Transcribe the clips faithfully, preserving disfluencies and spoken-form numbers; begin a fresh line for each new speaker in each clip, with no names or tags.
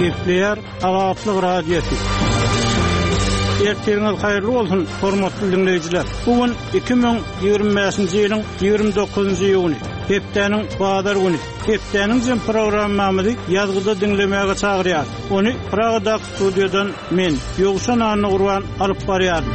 Gepleyer Azatlyk Radiosu. Erteňiz haýyrly bolsun, hormatly dinleýijiler. Bugün iki bin ýigirme beşinji ýylyň ýigirme dokuzunjy ýuny, hepdeniň bazar güni. Hepdeniň jym programmamyzy ýazgyda dinlemäge çagyrýar. Ony Pragada studiodan men Ýogşan Anny Gurban alyp barýar.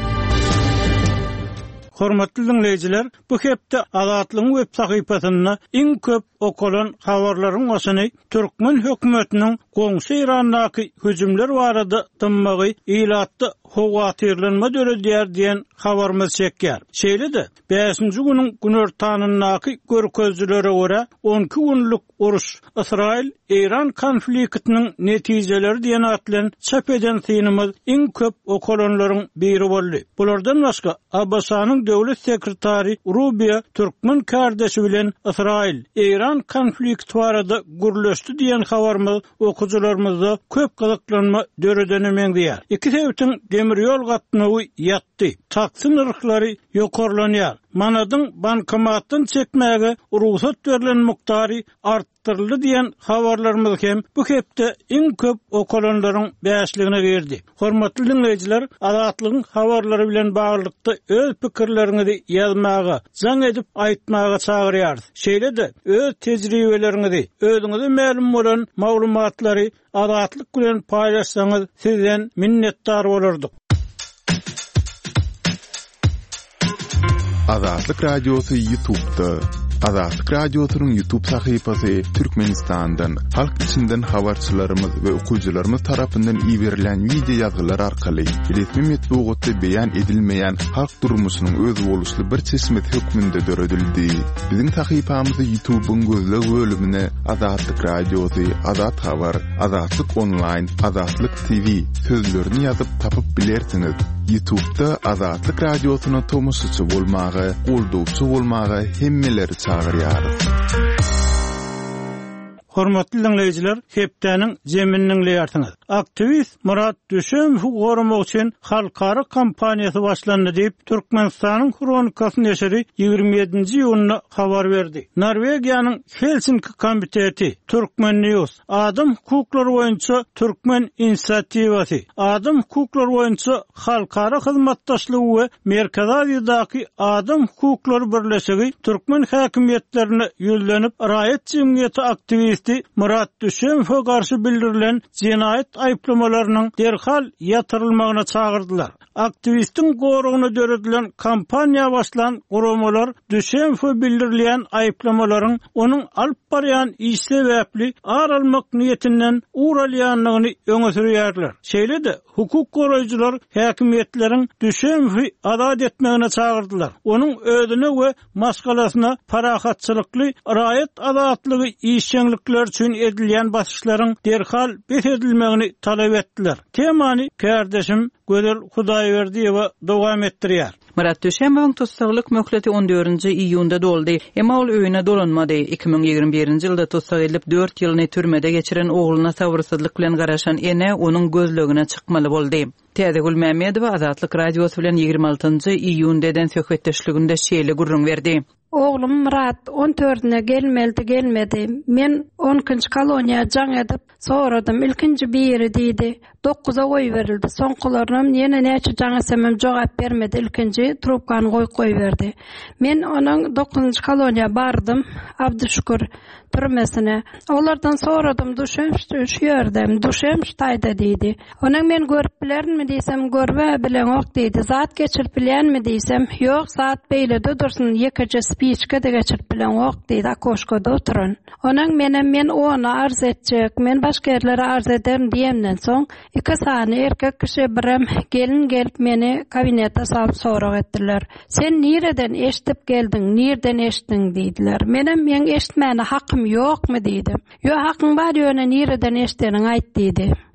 Hormatly dinleýijiler, bu hepde Azatlygyň web sahypasyna iň köp okulan habarlaryň başyny Türkmen hökümetiniň goňşy Irandaky hüjümler barada dymmagy ilatdy howatyrlanma döredýär diýen habarymyz çekýär. Şeýle-de beşinji güniň günortanynaky görkezlere görä on iki günlük uruş Israil Iran konfliktiniň netijeleri diýen atlan çap eden synymyz iň köp okulanlaryň biri boldy. Bulardan başga Abbasanyň döwlet sekretary Rubia Türkmen kardeşi bilen Israil Iran konflikt barada gürleşdi diýen habarymyz okujularymyzda köp gyzyklanma döredeni diýär. Iki sebäpden demir ýol gatnagy ýatdy. Taksim ırklary ýokarlanýar. Manadyň bankomatdan çekmäge ruhsat berilen muktary arttyryldy diýen habarlarymyz hem bu hepde iň köp okulanlaryň bäşligine berdi. Hormatly dinleýijiler, Azatlygyň habarlary bilen baglykda öz pikirleriňizi ýazmaga, jaň edip aýtmaga çagyrýar. Şeýle-de öz tejribeleriňizi, özüňize ma'lum bolan maglumatlary Azatlyk bilen paýlaşsaňyz sizden minnetdar bolardyk.
Azatlyk Radiosu YouTube'da. Azatlyk Radiosu'nun YouTube sahypasy Türkmenistandan, halk içinden habarçylarymyz we okuwçylarymyz tarapyndan iýerilen video ýazgylar arkaly resmi metbuatda beýan edilmeýän halk durmuşynyň öz boluşly bir çeşmet hökmünde döredildi. Biziň sahypamyzy YouTube'un gözleg bölümine Azatlyk Radiosu, Azat Habar, Azatlyk Online, Azatlyk T V sözlerini ýazyp tapyp bilersiňiz. YouTube'da Azatlyk Radiosu'na tomusçy bolmagy, goldowçy bolmagy hemmeleri çagyrýar.
Hormatly dinleýijiler, hepdeniň jeminiň ýartyňyz. Aktivist Murat Düşemow gorumak üçin halkara kampaniýasy başlandy diýip Türkmenistanyň Kronikasy neşri ýigirme ýedinji ýylyna habar berdi. Norwegiýanyň Helsinki komiteti, Türkmen News, Adam hukuklary boýunça Türkmen inisiatiwasy, Adam hukuklary boýunça halkara hyzmatdaşlygy we Merkezi Aziýadaky Adam hukuklary birleşigi Türkmen häkimetlerine ýüzlenip raýat jemgyýeti aktivisti Murat Düşemow'a garşy bildirilen jinayet aýplamalarının derhal yatırılmagyna çağırdılar. Aktivistin goruguna döredilen kampanya başlan guramalar Düşemow'a bildirilen aýplamaların onun alyp barýan iş sebäpli ar almak niýetinden uralýanlygyny öňe sürýärler. Şeýle-de hukuk goraýjylar häkimetleriň Düşemow'y azat etmegine çağırdylar. Onun özüne we maskalasyna parahatçylykly raýat azatlygy işçilikler üçin edilýän basyşlaryň derhal beredilmegini talap etdiler. Temany kardeşim Gödel Hudaýberdiýewa dowam etdirýär.
Murat Düşemowyň tutsaklyk möhleti on dördünji iýunda doldy. Emma ol öýüne dolanmady. iki bin ýigirme birinji ýylda tutsak edilip dört ýylyny türmede geçiren ogluna sabrsyzlyk bilen garaşan ene onuň gözlegine çykmaly boldy. Täze Gülmämedowa Azatlyk Radiosu bilen ýigirme altynjy iýunda eden söhbetdeşliginde şeýle gurrun berdi.
Oğlum Murat on dördüne gelmedi gelmedi. Men on ikinji koloniýa jaň edip soradım. İlkinji biri diýdi. dokuza goý berildi. Soňkularynam ýene näçe jaň esemem jogap bermedi. İlkinji trubkany goýup goýberdi. Men onuň dokuzunjy koloniýa bardım. Abdüşkür türmesine. Olardan soradım. Düşem şu ýerdem. Düşem ştaýda diýdi. Onuň men görüp bilermi diýsem görbe bilen ok diýdi. Zat geçirip bilenmi diýsem ýok, zat beýlede dursun. Ýekece spiçke de geçirip bilen ok diýdi. Akoşkada oturun. Onuň menem men onu arz etjek. Men başga ýerlere arz ederim diýemden soň iki sany erkek kişi birem gelin gelip meni kabinete salyp sorak etdiler. Sen nireden eşitip geldin, nirden eşitdin diýdiler. Menem men eşitmäne hakym ýokmy diýdim. Ýok hakyň bar ýöne nireden eşitdiňi aýt diýdi.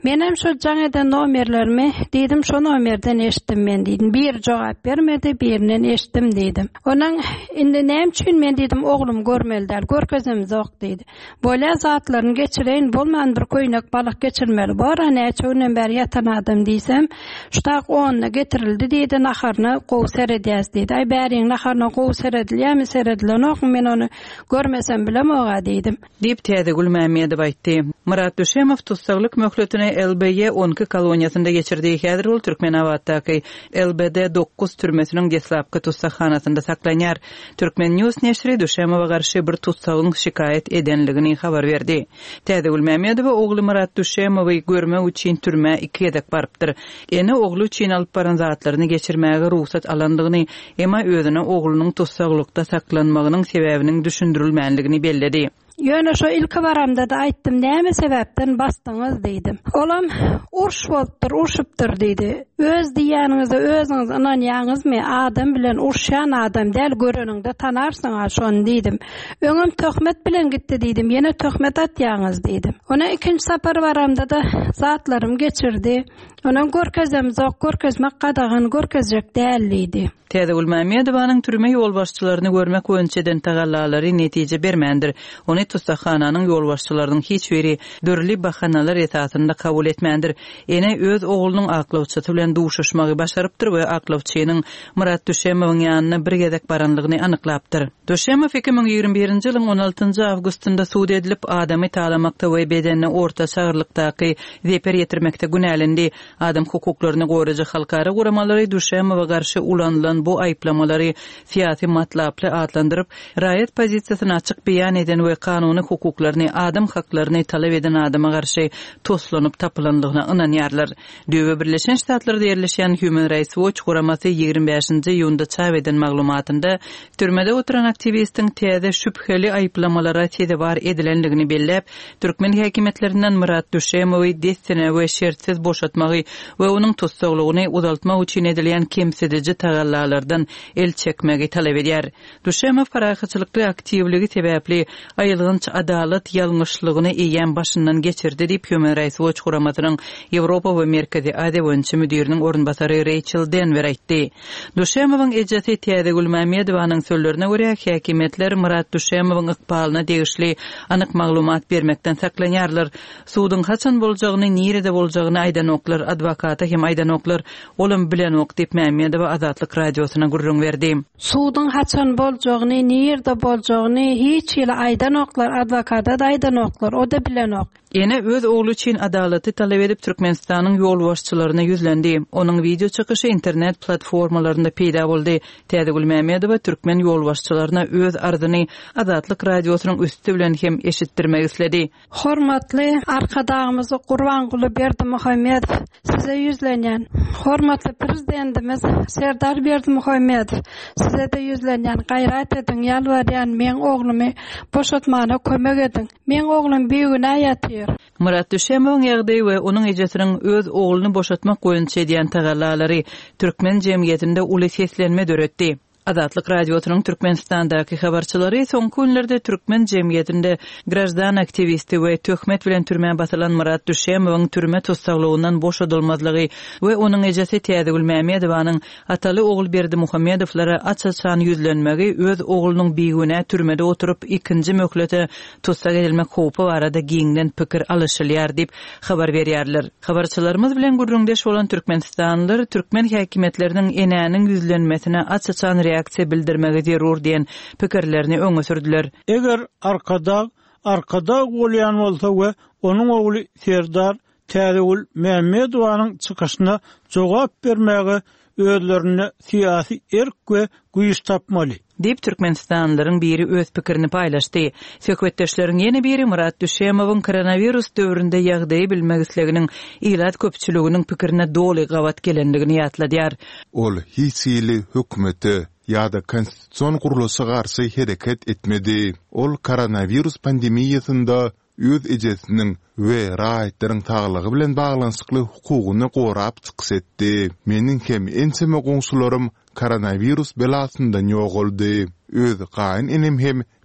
Menem şu jaňadan nomerlerimi dedim, şu nomerden eşitdim men dedim. Bir jogap bermedi, birinden eşitdim dedim. Onuň indi näme üçin men dedim, oglum görmeliler, görkezim zok dedi. Bola zatlaryny geçireyin, bolman bir koýnak balyk geçirmeli. Bara näçe günden beri yatan adam diýsem, şutak onyna getirildi dedi, naharna gowy seredýäs dedi. Ay bäriň naharna gowy seredilýärmi, seredilýän men onu görmesem bilem oga dedim.
Diýip täze Gülmämedi aýtdy. Murat Düşemow tutsaglyk möhletini L B Y on iki koloniýasynda geçirdiği häzir ol Türkmenabatdaky L B D dokuz türmesiniň geslapky tutsakhanasynda saklanýar. Türkmen News neşri Düşemowa garşy bir tutsagyň şikayet edenligini habar berdi. Täze Gülmämedi we ogly Murat Düşemowy görme üçin türme iki ýedek barypdyr. Ene ogly üçin alyp baran zatlaryny geçirmäge ruhsat alandygyny, emma özüne oglunyň tutsaglykda saklanmagynyň sebäbiniň düşündirilmänligini belledi.
Ýöne şu ilki baramda da aýtdym, näme sebäpden bastyňyz dedim. Olam urş bolupdyr, urşupdyr dedi. Öz diýäniňizde özüňiz inanýaňyzmy? Adam bilen urşan adam däl, göreningde tanarsyň şonu dedim. Öňüm töhmet bilen gitdi dedim. Ýene töhmet atýaňyz dedim. Ona ikinji sapar baramda da zatlarym geçirdi. Ona görkezem zok, görkezmek gadagan, görkezjek däldi.
Täze Gülmämedowanyň türme ýolbaşçylaryny görmek öňçeden tagallalary netije bermändir. Ony tutsakhananyň ýolbaşçylarynyň hiç biri dörli bahanalar etatynda kabul etmändir. Ene öz oglunyň aklawçy bilen duşuşmagy başarypdyr we aklawçynyň Murat Düşemowyň ýanyna bir gezek baranlygyny anyklapdyr. Düşemow iki ming ýigirme birinji ýylyň on altynjy awgustynda suud edilip adamy talamakda we bedenine orta sagyrlykdaky zeper ýetirmekde günälendi. Adam hukuklaryny goraja halkara guramalary Düşemowa garşy ulanılan bu aýplamalary siyasi matlaply adlandyryp, raýat pozisiýasyny açyk beýan eden we kanuny hukuklaryny, adam haklaryny talap eden adama garşy toslanyp tapylandygyna ynanýarlar. Döwe Birleşen Ştatlarda ýerleşen Human Rights Watch guramasy ýigirme beşinji ýylda çap eden maglumatynda türmede oturan aktivistiň täze şüpheli aýplamalara tedbir edilenligini belläp, türkmen häkimetlerinden Murat Düşemowy destine we şertsiz boşatmagy we onuň tutsaglygyny uzaltmak üçin edilen kemsedici tagallarlardan el çekmegi talap edýär. Düşemow parahatçylykly aktivligi sebäpli aýylgynç adalet ýalňyşlygyny eýen başyndan geçirdi diýip Human Rights Watch guramatynyň Ýewropa we Merkezi Aziýa boýunça müdiriniň orunbasary Rachel Denver aýtdy. Düşemowyň ejeti Täze Gülmämedowanyň sözlerine görä, häkimetler Murat Düşemowyň ykbalyna degişli anyk maglumat bermekden saklanýarlar. Suudyň haçan boljagyny, nirede boljagyny aýdanoklar, adwokata hem aýdanoklar olum bilen ok diýip Mämedow Azatlyk radiosyna gurrun berdi.
Suudyň haçan boljagyny, nirede boljagyny hiç ýyly aýdanoklar, adwokata da aýdanoklar, o da bilen ok.
Ene öz oglu üçin adalaty talap edip Türkmenistanyň ýolbaşçylaryna ýüzlendi. Onuň video çykyşy internet platformalarynda peýda boldy. Täze Gülmämedow türkmen ýolbaşçylaryna öz arzyny Azatlyk radiosynyň üstü bilen hem eşitdirmek isledi.
Hormatly arkadaşymyz Gurbanguly Berdimuhammedow, size ýüzlenýän. Hormatly prezidentimiz Serdar Berdimuhammedow, size de ýüzlenýän. Gaýrat ediň, ýalbarýan, men oglumy boşatmagyna kömek ediň. Men oglum beýigine ýatyr.
Murat Düşemowyň ýagdaýy we onuň ejesiniň öz ogluny boşatmak goýunça edýän tagallalary türkmen jemgyýetinde uly seslenme döretdi. Azatlyk radiosynyň Türkmenistandaky habarçylary soňky günlerde türkmen jemgyýetinde grajdan aktivisti we töhmet bilen türmäge batylan Murat Düşemowyň türme tutsaglygynyň boşadylmazlygy we onuň ejesi Täze Gülmämedowanyň ataly ogul Berdimuhammedowlara açyçan ýüzlenmegi öz oglunyň beýigine türmede oturup ikinji möhlete tutsak edilmek howpy barada giňden pikir alışylýar diýip habar berýärler. Habarçylarymyz bilen gurrundeş bolan türkmenistanlylar türkmen häkimetleriniň enäniň ýüzlenmesine açyçan reaksiýa bildirmegi zerur diýen pikirlerini öňe sürdüler.
Eger arkada arkada bolýan bolsa we onuň ogly Serdar Täze Gülmämedowanyň çykyşyna jogap bermegi özlerini siyasi erk we güýç tapmaly
diýip Türkmenistanlylaryň biri öz pikirini paýlaşdy. Söhbetdeşleriň ýene biri Murat Düşemowyň koronavirus döwründe ýagdaýy bilmek isleginiň ilat köpçüliginiň pikirine doly gawat gelendigini ýatladýar.
Ol hiç ýyly hökümeti ýa-da konstitusiýon guruluşy garşy hereket etmedi. Ol koronavirus pandemiýasynda öz ejesiniň we raýatlaryň taglygy bilen baglanyşykly hukugyny gorap çyksetdi. Meniň hem enseme goňşularym koronavirus belasyndan ýok boldy. Öz gaýyn enem hem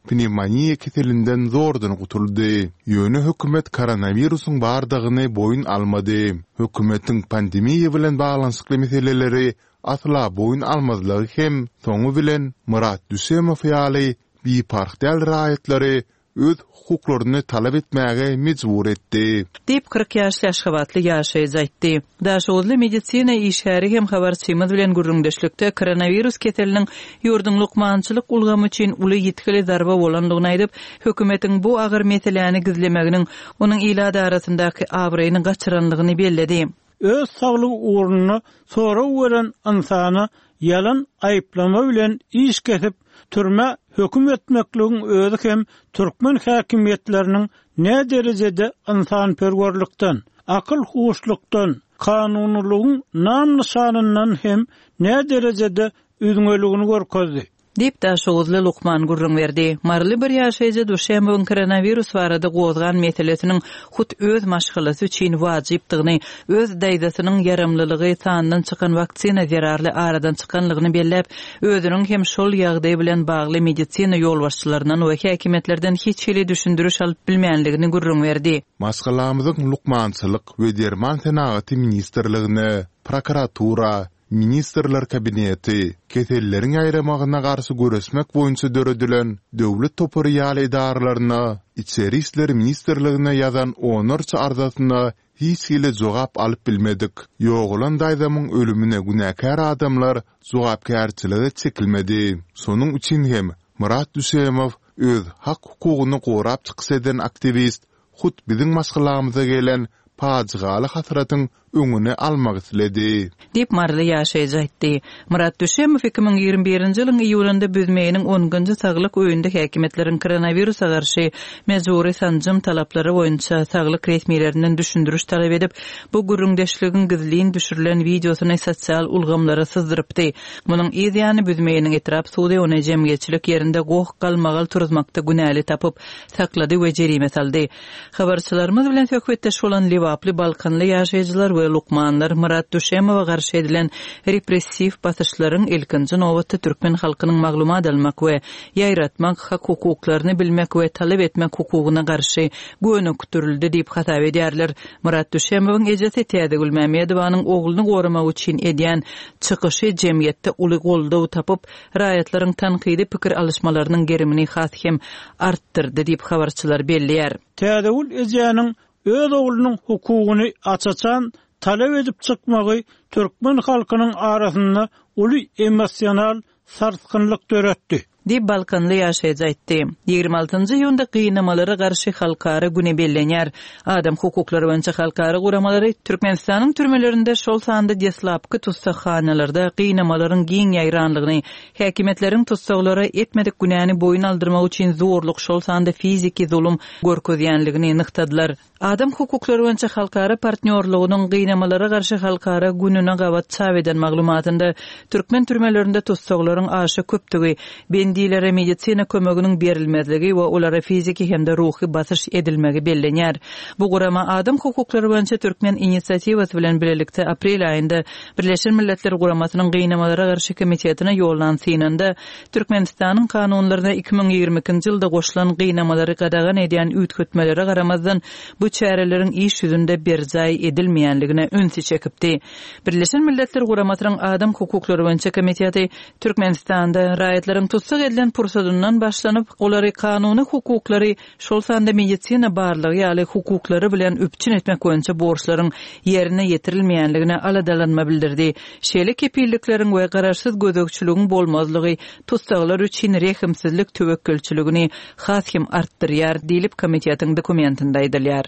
pneumonia ketelinden zordan gutuldy. Ýöne hökümet koronawirusyň bardygyny boyun almady. Hökümetiň pandemiýa bilen baglanyşykly meseleleri asla boyun almazlygy hem soňu bilen Murat Düsemow ýaly bipartiýal raýatlary öz hukuklaryny talap etmäge mejbur etdi.
Dip kırk ýaşly Aşgabatly ýaşaýjy aýtdy. Daşowly medisina işäri hem habarçymyz bilen gürrüňdeşlikde koronavirus keteliniň ýurdun lukmançylyk ulgamy üçin uly ýetkili zarba bolandygyny aýdyp, hökümetiň bu agyr meseleni gizlemeginiň onuň ilada arasyndaky awraýyny gaçyranlygyny belledi.
Öz saglyk uğruna sonra weren insany yalan aýplama bilen iş kesip türme höküm etmekligiň özü hem türkmen häkimetleriniň ne derejede insanperwerlikden, akyl huşlukdan, kanunlygyň nam nişanyndan hem ne derejede üzüňeligini görkezdi.
Dip Daşowly Lukman gurrun berdi. Marly bir ýaşaýjy duşembiň koronavirus barada gozgan meselesiniň hut öz maşgalası üçin wajypdygyny, öz daýdasynyň yaramlylygy sandan çykan waksina zararly aradan çykanlygyny bellep, özüniň hem şol ýagdaý bilen bagly medisina ýolbaşçylarynyň we häkimetlerden hiç hili düşündürüş alyp bilmeýänligini gurrun berdi.
Maşgalamyzyň lukmançylyk we derman senaty ministrligine, prokuratura, Ministerler kabineti, ketellerin ayramagyna garşy göresmek boýunça döredilen döwlet toporyal idaralaryna, içeri işler ministerligine ýazan onurça arzasyna hiç hile jogap alyp bilmedik. Ýogulan daýdamyň ölümine günäkär adamlar jogapkärçiligi çekilmedi. Sonuň üçin hem Murat Düsemow öz hak hukugyny gorap çyksadan aktivist, hut biziň maşgalamyza gelen pajygaly hasratyň öňüne almak isledi.
Dip marly ýaşaýjy aýtdy. Murat Düsemow iki bin ýigirme birinji ýylyň iýulynda büzmeýiniň onunçy saglyk öýünde häkimetleriň koronawirusa garşy mejburi sanjym talaplary boýunça saglyk resmiýetlerinden düşündürüş talap edip, bu gürrüňdeşligiň gizliň düşürilen videosyny sosial ulgamlara syzdyrypdy. Munyň ýa-da büzmeýiniň etrap suwdy ony jemgyýetçilik ýerinde goh galmagal turzmakda günäli tapyp saklady we jerime saldy. Habarçylarymyz bilen söhbetdeş bolan Liwaply Balkanly ýaşaýjylar we Lukmanlar Murat Düsemowa garşy edilen repressiv basyşlaryň ilkinji nowatda türkmen halkynyň maglumat almak we ýaýratmak, hak hukuklaryny bilmek we talap etmek hukugyna garşy göwnükdirildi diýip hatap edýärler. Murat Düsemowyň ejesi Täze Gülmämedowanyň ogluny goramak üçin edýän çykyşy jemgyýetde uly goldaw tapyp, raýatlaryň tankydy pikir alışmalarynyň gerimini has hem artdyrdy diýip habarçylar bellýär.
Täze Gül ejäniň öz oglunyň hukugyny açaçan talap edip çykmagy türkmen halkynyň arasynda uly emosional sarsgynlyk döretdi.
Dip Balkanly ýaşaýjy aýtdy. ýygrimi altynjy ýylda gynamalara garşy halkara güne bellenýär. Adam hukuklary boýunça halkara guramalary Türkmenistanyň türmelerinde şol sanda deslapky tutsakxanalarda gynamalaryň giň ýaýranlygyny, häkimetleriň tutsaklary etmedik günäni boyun aldyrmak üçin zorluk şol sanda fiziki zulum görkezýänligini nyktadylar. Adam hukuklary boýunça halkara partnerligiň gynamalara garşy halkara gününe gawat çap eden maglumatynda türkmen türmelerinde tutsaklaryň aşy köpdigi, bendilere medisina kömeginiň berilmezligi we olara fiziki hemde ruhy basyş edilmegi bellenýär. Bu gurama adam hukuklary boýunça türkmen inisiativasy bilen birlikde aprel aýynda Birleşen Milletler Guramasynyň gynamalara garşy komitetine ýollanýanda Türkmenistanyň kanunlaryna iki bin ýigirme ikinji ýylda goşulan gynamalary gadagan edýän üýtgetmelere garamazdan bu çäreleriň iş ýüzünde berjay edilmeýänligine öňsi çekipdi. Birleşen Milletler Guramasynyň adam hukuklary boýunça komiteti Türkmenistanda raýatlaryň tutsak edilen pursadundan başlanyp, olary kanuny hukuklary, şol sanda medisina barlygy ýaly hukuklary bilen üpçün etmek boýunça borçlaryň ýerine ýetirilmeýänligine aladalanma bildirdi. Şeýle kepillikleriň we garaşsyz gözegçiligiň bolmazlygy tutsaklar üçin rehimsizlik töwekkülçiligini has hem artdyrýar diýilip komitetiň dokumentinde aýdylýar.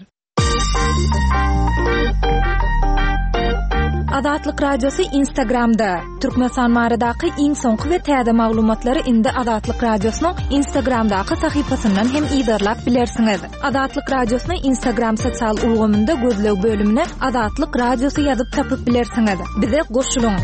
Adatlyk radiosu Instagramda. Türkmenistan maradaky iň soňky we täze maglumatlary indi Adatlyk radiosynyň Instagramdaky sahypasyndan hem ýydarlap bilersiňiz. Adatlyk radiosynyň Instagram sosial ulgamynda gözleg bölümine Adatlyk radiosu ýazyp tapyp bilersiňiz. Bize goşulyň.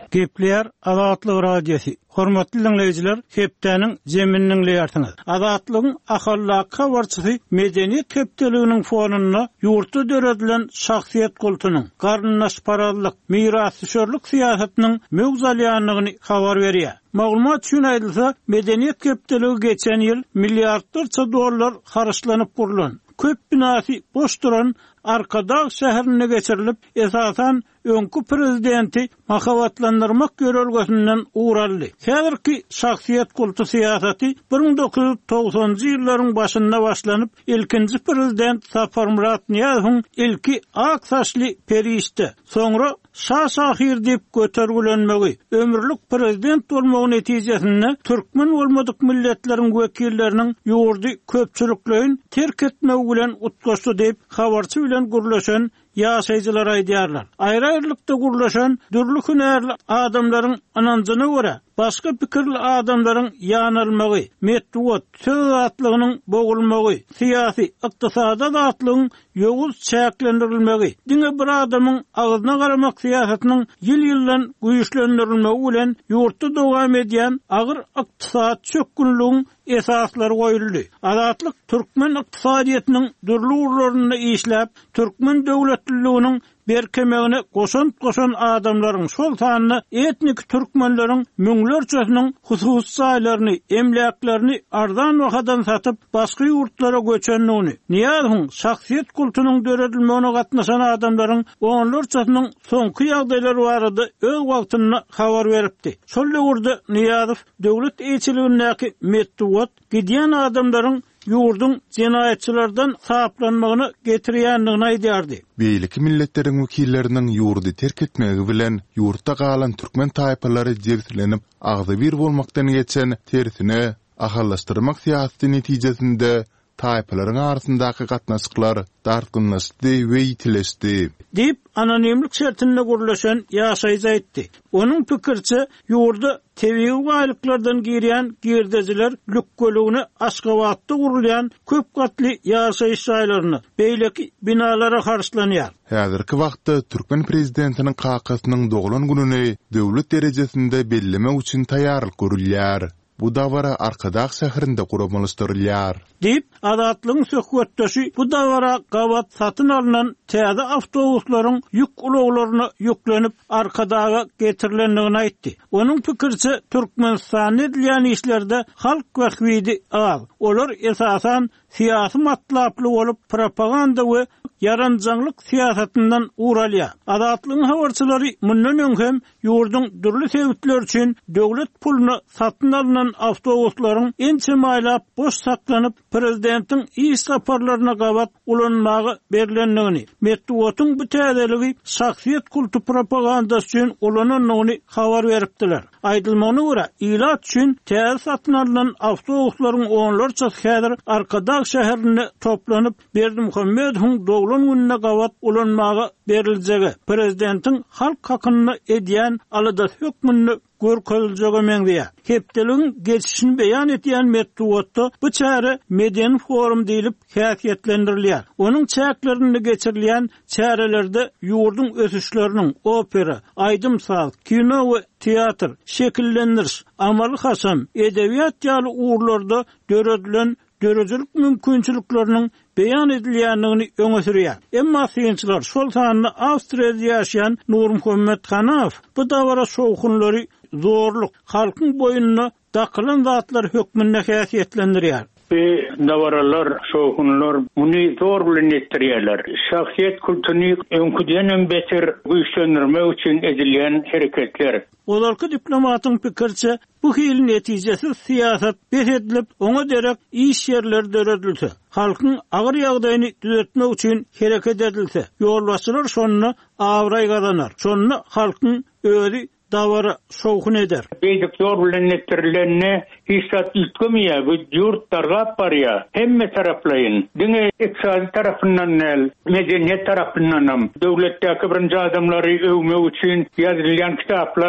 Gepler Azatlyk radiosu. Hormatly dinleyijiler, hepdeniň jeminiň ýartyňyz. Azatlygyň ahallak habarçysy medeniýet kepdeliginiň fonuna ýurtda döredilen şahsiýet kultunyň, garnaşparallyk, mirasçyllyk siýasatynyň mögzalýanlygyny habar berýär. Maglumat üçin aýdylsa, medeniýet kepdeligi geçen ýyl milliardlarça dollar haraşlanyp gurulan, köp binasy boş duran Arkadağ şäherine geçirilip, esasan öňkü prezidenti mahabatlandyrmak görelgesinden uğraldy. Häzirki şahsiýet kultu siýasaty bir ming dokuz yüz togsanjy ýyllaryň başynda başlanyp, ilkinji prezident Safar Murat Niýazowyň ilki ak saçly perişdi. Soňra şah-şahir diýip götergilenmegi, ömürlük prezident bolmagy netijesinde türkmen bolmadyk milletleriň wekilleriniň ýurdy köpçüliklerini terk etmegi bilen utgaşdy diýip habarçy bilen gurlaşan ýaşaýjylar aýdýarlar. Aýry-aýrylykda gurlaşan dürli hünärli adamlaryň ananjyna görä, başga pikirli adamlaryň ýanylmagy, medeniýet söýatlygynyň bogulmagy, siýasy, ykdysady zatlygyň ýoguz çäklendirilmegi, diňe bir adamyň agyzyna garamak siýasatynyň ýyl-ýyldan güýçlendirilmegi bilen ýurtda dowam edýän agyr ykdysat çökünlüğüň esaslary goýuldy. Azatlyk türkmen ykdysadyýatynyň dürli urlaryna işläp, türkmen döwletliginiň berkemegine goşan-goşan adamlaryň şol sanyny etnik türkmenleriň müňlerçesiniň hususy saýlaryny, emlaklerini ardan wakadan satyp başga ýurtlara göçenligini, Niýazowyň şahsiýet kultunyň döredilmegine gatnaşan adamlaryň onlarçasynyň soňky ýagdaýlary barada öz wagtyny habar beripdi. Şol ýurda Niýazow döwlet eýçiligindäki medeniýet gidýän adamlaryň ýurdun jenaýatçylardan saplanmagyny getirýändigini aýdýardy.
Beýleki milletleriň wekilleriniň ýurdy terk etmegi bilen ýurtda galan türkmen taýpalary jersilenip agzy bir bolmakdan geçen tersine ahallaşdyrmak siýasaty netijesinde taýpalaryň arasyndaky gatnaşyklar darkynlaşdy we ýitileşdi.
Dip anonimlik şertinde gurlaşan ýaşaýjy aýtdy. Onuň pikirçe ýurda tebiği gaýlyklardan girýän girdejiler lükkeligini Aşgabatda gurulýan köp gatly ýaşaýyş saýlaryny, beýleki binalara harçlanýar.
Häzirki wagtda türkmen prezidentiniň kakasynyň doglan gününi döwlet derejesinde bellemek üçin taýýarlyk görülýär. Bu davara Arkadağ şäherinde gurulmalyşdyrylýar.
Dip Azatlygyň söhbetdeşi bu davara gabat satyn alynan täze awtobuslaryň ýük ulaglaryna ýüklenip Arkadağa getirilendigini aýtdy. Onuň pikirçe Türkmenistan edilýän işlerde halk wagtydy az. Olar esasan siýasy matlaply bolup propaganda we yaranjanlyk siýasatyndan uralýar. Azatlygyň habarçylary mundan öňhem ýurdun dürli sebäpler üçin döwlet puluny satyn alynan awtobuslaryň ençe maýlap boş saklanyp prezidentiň iş saparlaryna gabat ulanmagy berilendigini, medeniýetiň bu täzeligi şahsiýet kultu propagandasy üçin ulananyny habar beripdiler. Aýdylmagyna görä, ilat üçin täze satyn alynan awtobuslaryň onlarçasy häzir Arkadağ şäherine toplanyp Berdimuhammedowyň doglan gününe gabat ulanmagy beriljegi, prezidentiň halk hakyny edýän alada hökmüni görkeziljegi meňdiýär. Kepdeligiň geçişini beýan etýän medeniýetde bu çäre medeni forum diýilip häsiýetlendirilýär. Onuň çäklerini geçirilýän çärelerde ýurdun ösüşleriniň opera, aýdym saz, kino we teatr, şekillendiriş, amaly hasam, edebiýat ýaly uğurlarda döredilen döredilik mümkinçilikleriniň beýan edilýändigini öňe sürýär. Emma synçylar şol sanyny Awstriýada ýaşaýan Nurmuhammed Hanaw bu dawara şowkunlary zorluk, halkyň boyunna dakylan zatlar hökmünde häsiýetlendirýär.
Bu davaralar, şowkunlar muny zor bilen etdirýärler. Şahsiýet kulturyny öňküden beter güýçlendirmek üçin edilýän hereketler.
Olarky diplomatyň pikirçe bu hil netijesi siýasat beredilip, oňa derek iş ýerleri döredilse, halkyň agyr ýagdaýyny düzeltmek üçin hereket edilse, ýolbaşçylar şonu awray gazanar. Şonu halkyň özi davara şowkun eder.
Beýdik ýol bilen etdirilenne hissat ýetmýär, bu ýurtlarga barýar. Hemme taraplaýyn. Diňe iqtisady tarapyndan näl, medeniýet tarapyndan hem döwletdäki birinji adamlary övmek üçin ýazylýan kitaplar,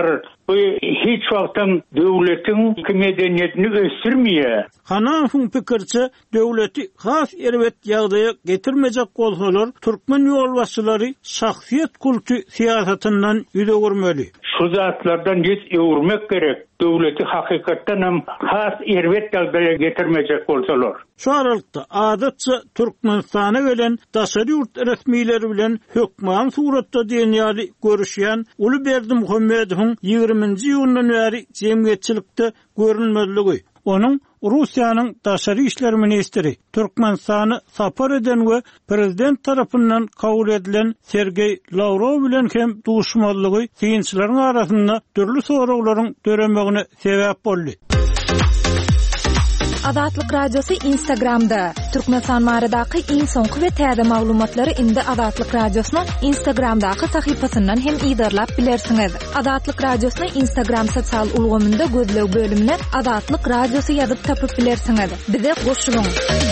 Bu hiç wagtdan döwletin medeniyetini ösürmeye.
Hanafyň pikirçe döwleti has erwet ýagdaýa getirmejek bolsalar türkmen ýolbaşçylary şahsiýet kulty siýasatyndan ýüze görmeli.
Şu zatlardan hiç öwürmek gerek. Döwleti hakykatdan hem has erwet ýagdaýa getirmejek bolsalar.
Şu aralykda adatça Türkmenistana gelen daşary ýurt resmiýleri bilen hökman suratda diýenýäli görüşýän Uly Berdimuhammedowyň ýygrüminji ýyldan bäri jemgyýetçilikde görünmezligi, onuň Russiýanyň daşary işler ministri Türkmenistany sapar eden we prezident tarapyndan kabul edilen Sergey Lavrov bilen hem duşmanlygy synçylaryň arasynda türlü soraglaryň döremegine sebäp boldy.
Adatlyk Radiosu Instagramda. Türkmenistan maradaky iň soňky we täze maglumatlary indi Adatlyk Radiosynyň Instagramdaky sahypasyndan hem ýydarlap bilersiňiz. Adatlyk Radiosynyň Instagram sosial ulgamynda gözlew bölümine Adatlyk Radiosu ýazyp tapyp bilersiňiz. Bize goşulyň.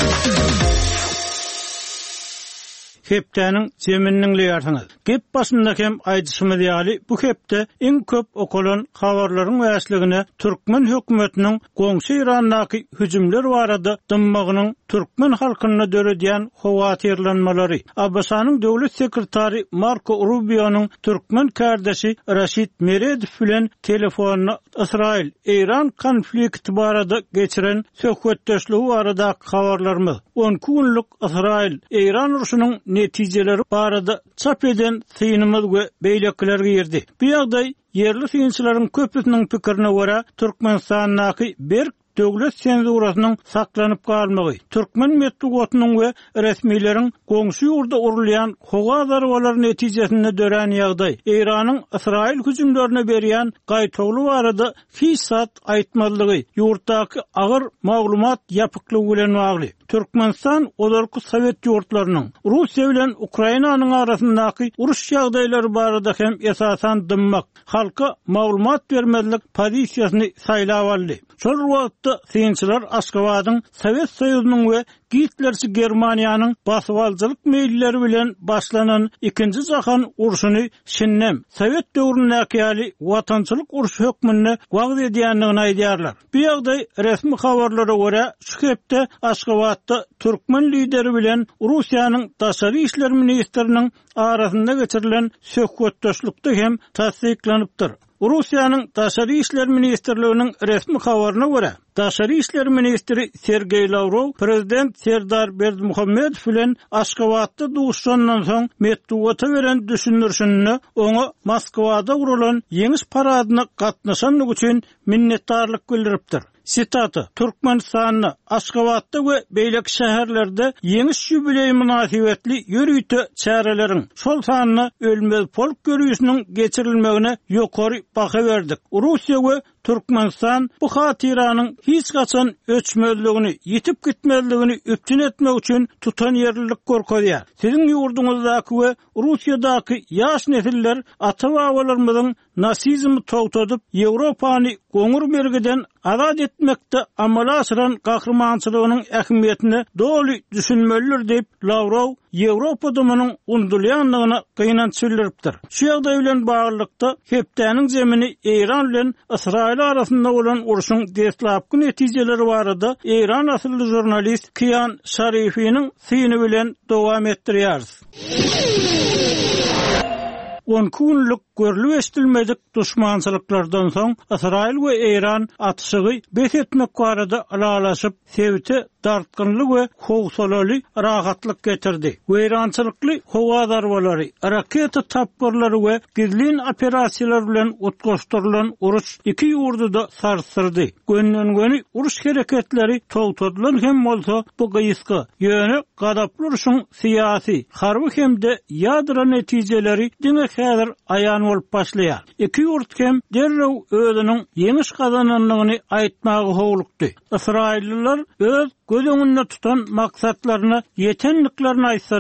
Heptäniň zemininiňle ýarsyňyz. Gep başyndaky hem aýdyşymyz ýaly bu hepde iň köp okulan habarlaryň wäsligine Türkmen hökümetiniň goňşy Irandaky hüjümler barada dymmagynyň Türkmen halkyna döredýän howatyrlanmalary. Abbasanyň döwlet sekretary Marco Rubio'nyň Türkmen kardeşi Rashid Meredov bilen telefonyna Israil Iran konflikti barada geçiren söhbetdeşligi barada habarlarymyz. on günlük Israil Iran uruşunyň netijeleri barada çap eden synymyz we beýleklerge ýerdi. Bu ýagdaý yerli synçylaryň köpüsiniň pikirine görä Türkmenistanyň bir döwlet senzurasynyň saklanyp galmagy, Türkmen medeniýetiniň we resmiýleriň goňşy ýurda urulýan howa zarbalary netijesinde dören ýagdaý, Iranyň Israil hüjümlerine berýän gaýtawly barada hiç zat aýtmazlygy, ýurtdaky agyr maglumat ýapyklygy bilen bagly. Türkmenistan olarky Sowet ýurtlarynyň Russiýa bilen Ukrainanyň arasyndaky uruş ýagdaýlary barada hem esasan dymmak, halka maglumat bermezlik pozisiýasyny saýlap aldy. Şol wagtda synçylar Aşgabatyň Sowet Soýuzynyň we Hitlerçi Germaniýanyň baswalçylyk meýilleri bilen başlanan ikinji jahan uruşuny şinnem Sowet döwründäki ýaly watançylyk uruş hökmüne wagt edýändigini aýdýarlar. Bu ýagdaý resmi habarlara görä şu hepde Aşgabatda Türkmen lideri bilen Russiýanyň daşary işler ministriniň arasynda geçirilen söhbetdeşlikde hem tasdiklanypdyr. Russiýanyň daşary işler ministrliginiň resmi habaryna görä, daşary işler ministri Sergey Lavrov prezident Serdar Berdimuhammedow bilen Aşgabatda duşandan soň medeniýete beren düşünürşünni oňa Moskwada urulan ýeňiş paradyna gatnaşanlyk üçin minnetdarlyk bildiripdir. Sitaty: Türkmenistanyň Aşgabatda we beýlek şäherlerde ýeňiş ýübileý münasibetli ýürüýte çäreleriň şol sanyny ölmez polk görýüşiniň geçirilmegine ýokary baha berdik. Russiýa we Türkmenistan bu hatyranyň hiç gaçan öçmezligini, ýitip gitmezligini öpçün etmek üçin tutan ýerlilik gorkadýar. Siziň ýurduňyzdaky we Russiýadaky ýaş nesiller ata-babalarymyzyň nasizmi togtadyp Ýewropany goňur mergeden azad etmekde amala aşyran gahrmançylygynyň ähmiýetini doly düşünmelidir diýip Lavrov Ýewropa düminiň undulýanlygyna gynanç bildiripdir. Şu ýagdaý bilen baglykda hepdäniň zemini Iran bilen Israil arasynda bolan uruşyň deslapky netijeleri barada Iran asylly jurnalist Kiyan Şarifiň syny bilen dowam etdirýäris. on günlük görülüp eşdilmedik düşmançylyklardan soň Israil we Iran atşygy bes etmek barada alalaşyp sevte dartgynlyk we howsalaly rahatlyk getirdi. Weýrançylykly howa zarbalary, raketa tapgyrlary we gizlin operasiýalar bilen utgaşdyrylan uruş iki ýurduda sarsyrdy. Gönnengeni uruş hereketleri togtadylan hem bolsa bu gyýyska ýöne gadaply uruşyň syýasy, harby hemde ýadyra netijeleri diňe häzir aýan bolup başlaýar. Iki ýurt hem derrew özüniň ýeňiş gazananlygyny aýtmagy howlukdy. Israilliler öz göz öňünde tutan maksatlaryna ýetenliklerini aýtsalar,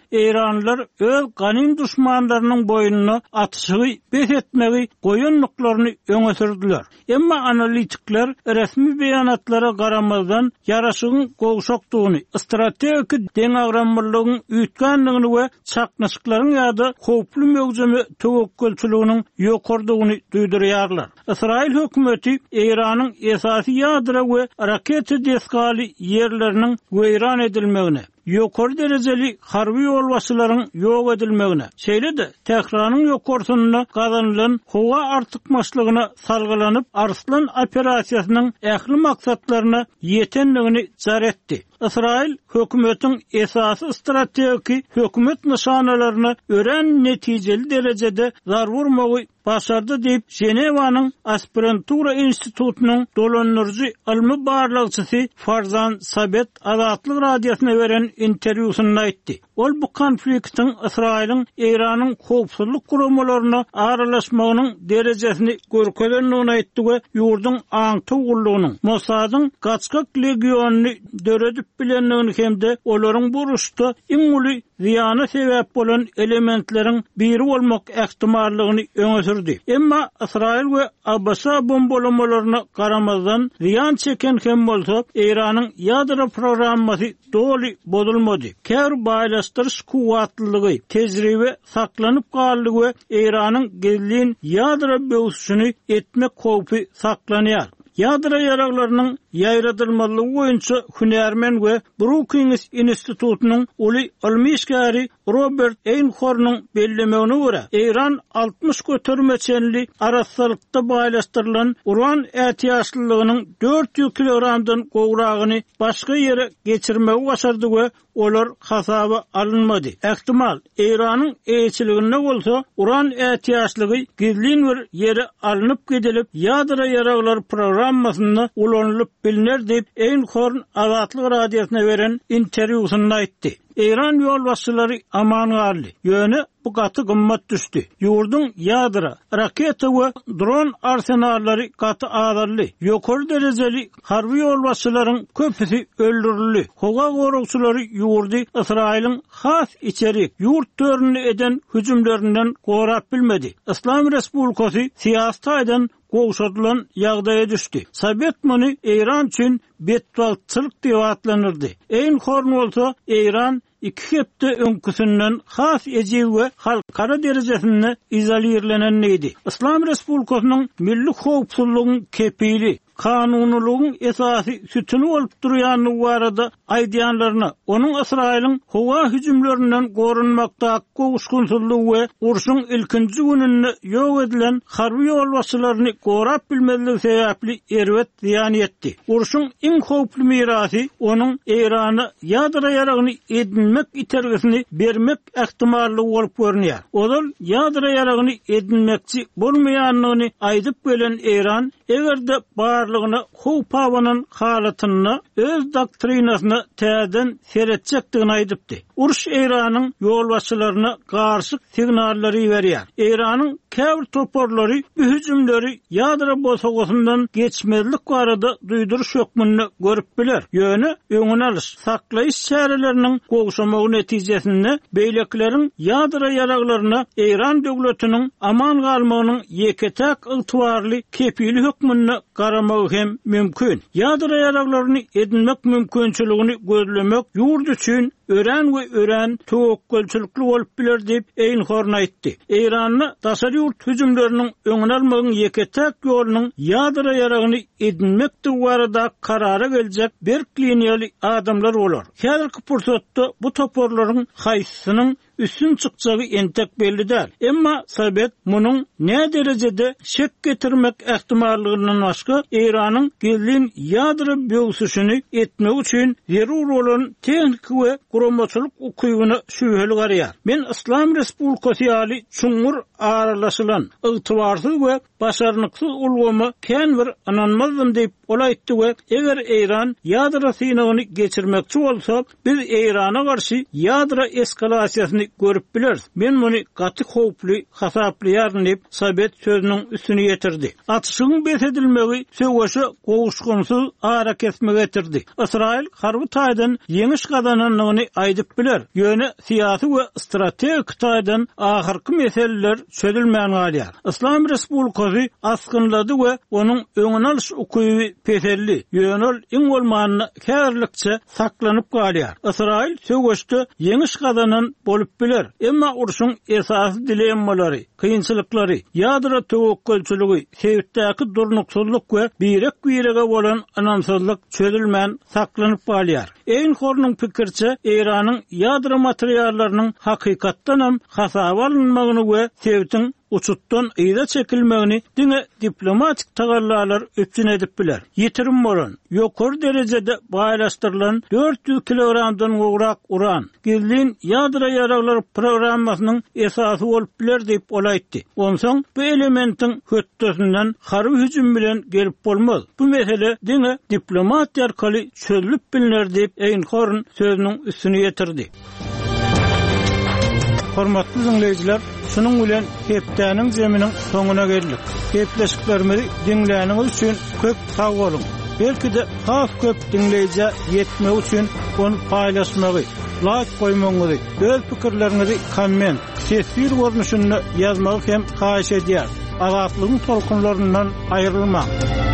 Eýranlylar öz ganym düşmanlarynyň boýnuny atyşygy bes etmegi goýunlyklaryny öňe sürdiler. Emma analitikler resmi beýanatlara garamazdan ýaraşygyň gowşokdugyny, strategik deňagramlygyň üýtgenligini we çaknaşyklaryň ýa-da howply mögzemi töwekkülçiliginiň ýokardygyny duýdurýarlar. Israil hökümeti Eýranyň esasy ýadra we raket deskaly ýerleriniň weýran edilmegine, ýokary derejeli harby ýolbaşçylaryň ýok edilmegine, şeýle-de Tehranyň ýokarsyny gazanylan howa artykmaçlygyna salgylanyp Arslan operasiýasynyň ähli maksatlaryna ýetenligini jar etdi. İsrail hökümetiň esasy strategik hökümet nişanalaryny ören netijeli derejede zarwurmagy başardy diýip Jenewanyň Aspirantura institutunyň dolanýarjy ilmi barlygçysy Farzan Sabet Azatlyk radiosyna beren interwýusynda aýtdy. Ol bu konfliktiň Israiliň Eýranyň howpsuzlyk guramalaryna aralaşmagynyň derejesini görkelendigini aýtdy we ýurduň aňty ugullygynyň Mossadyň Gaçkak legionuny döredip bilenligini hemde olaryň bu uruşda iň uly ziyana sebäp bolan elementleriň biri bolmak ähtimallygyny öňe sürdi. Emma Israil we Abbasa bombalamalarına garamazdan ziyan çeken hem bolsa Eýranyň ýadra programmasy doly bozulmady. Kär baýlaşdyryş kuwatlylygy, tejribe saklanyp galdygy we Eýranyň gezlin ýadra böwsüşini etmek howpy saklanýar. Ýadra ýaraglarynyň ýaýradylmalygy boýunça hünärmen we Brookings institutunyň uly ilmi işgäri Robert Einhornyň bellemegine görä, Eýran altmış götermeçenli arassalykda baýlaşdyrylan uran ätiýaşlylygynyň dört yüz kilogramdan gowragyny başga ýere geçirmegi başardy we olar hasaba alınmady. Ähtimal Eýranyň eýçiligine bolsa uran ätiýaşlygy gizlin bir ýere alınıp gidilip ýadra ýaraglar programmasyna ulanylyp biliner diýip Einhorn Azatlyk radiosyna beren interwýusynda aýtdy. Eýran ýolbaşçylary aman garly. Ýöne bu gaty gymmat düşdi. Ýurduň ýadra, raketa we dron arsenallary gaty azarly. Ýokary derejeli harby ýolbaşçylaryň köpüsi öldürildi. Howa gorugçylary ýurdy Israiliň has içerik ýurt törüni eden hüjümlerinden gorap bilmedi. İslam Respublikasy siýasata eden gowşadylan ýagdaýa düşdi. Sovet muny Eýran üçin betbalçylyk diýip atlanyrdy. Einhorn bolsa Eýran iki hepde öňküsünden has ejib we halkara derejesinde izolirlenen idi. İslam Respublikasynyň milli howpsuzlygyň kepili kanunluğun esası sütünü olup durýanyny barada aýdýanlaryna, onuň Israiliň howa hüjümlerinden gorunmakda gowuşgunçylygy we urşuň ilkinji gününde ýok edilen harby ýolbaşçylaryny gorap bilmezligi sebäpli erwet ziýan etdi. Urşuň iň howply mirasy onuň Eýrany ýadra ýaragyny edinmek itergesini bermek ähtimallygy bolup görünýär. Olal ýadra ýaragyny edinmekçi bolmaýanlygyny aýdyp gelen Eýran egerde barlygyna howpawanyň halatyny öz doktrinasyna täzen seretjekdigini aýdypdy. Uruş Eýranyň ýolbaşçylaryna garşy signallary berýär. Eýranyň käbir toporlary bu hüjümleri ýadra bosagosyndan geçmezlik barada duýduryş hökmüni görüp biler. Ýöne öňüne alyş, saklaýyş çäreleriniň gowşamagy netijesinde beýlekleriň ýadra ýaraglaryna Eýran döwletiniň aman galmagynyň ýeketäk ygtybarly kepili hökmüni garamagy hem mümkin. Ýadra ýaraglaryny edinmek mümkinçiligini gözlemek ýurt üçin ören we ören töwekkülçilikli bolup biler diýip Einhorn aýtdy. Eýranyň daşary ýurt hüjümleriniň öňüne almagyň ýeketäk ýolunyň ýadra ýaragyny edinmek barada karara geljek berkliniýaly adamlar bolar. Häzirki pursatda bu toporlaryň haýsysynyň üstün çykjagy entek belli däl. Emma Sovet munyň näme derejede şek getirmek ähtimallygynyň başga Eýranyň gezlin ýadra böwsüşini etmek üçin zerur bolan tehnik we guramaçylyk ukybyny şübheli garýar. Men İslam Respublikasy ýaly çuňur aralaşylan, ygtybarsyz we başarnyksyz ulgamy kän bir ananmazdym diýip olaýtdy we eger Eýran ýadra synagyny geçirmekçi bolsa, biz Eýrana garşy ýadra eskalasiýasyny görüp bileriz. Men bunu gaty howply hasaplayaryn diýip Sabet sözüniň üstüne ýetirdi. Atışyň besedilmegi söwüşe gowuşgonsuz ara kesme getirdi. İsrail harby taýdan ýeňiş gazananyny aýdyp biler. Ýöne siýasy we strategik taýdan ahyrky meseleler çözülmän galýar. İslam Respublikasy askynlady we onuň öňüne alyş ukyby peselli. Ýöne iň bolmanyny kärlikçe saklanyp galýar. İsrail söwüşde ýeňiş gazanan bolup biler. Emma uruşyň esasy dilemmalary, kynçylyklary, ýadyra töwekkülçiligi, sebitdäki durnuksuzlyk we birek birege bolan anamsızlyk çözülmän saklanyp galýar. Eýin hornyň pikirçe Iranyň ýadyra materiallarynyň hakykatdan hem hasaba alynmagyny we sebitiň uçutdan ýa çekilmegini diňe diplomatik tagallarlar öpçün edip biler. Ýetirim bolan, ýokary derejede baýlaşdyrylan dört yüz kilogramdan gowrak uran, gizlin ýadyra ýaraglar programmasynyň esasy bolup biler diýip olaýtdy. Onsoň bu elementiň hötdesinden harby hüjüm bilen gelip bolmaz. Bu mesele diňe diplomatiýa arkaly çözülüp bilinir diýip Eýinhorn sözüniň üstüne ýetirdi. Hormatly dinleýijiler, şunun bilen hepdäniň zeminiň soňuna geldik. Hepleşiklerimizi dinläniňiz üçin köp sag bolun. Belki de has köp dinleýije ýetmek üçin onu paýlaşmagy, like goýmagy, öz pikirlerinizi komment, sesli görnüşinde ýazmagy hem haýyş edýär. Azatlygyň tolkunlaryndan aýrylmak.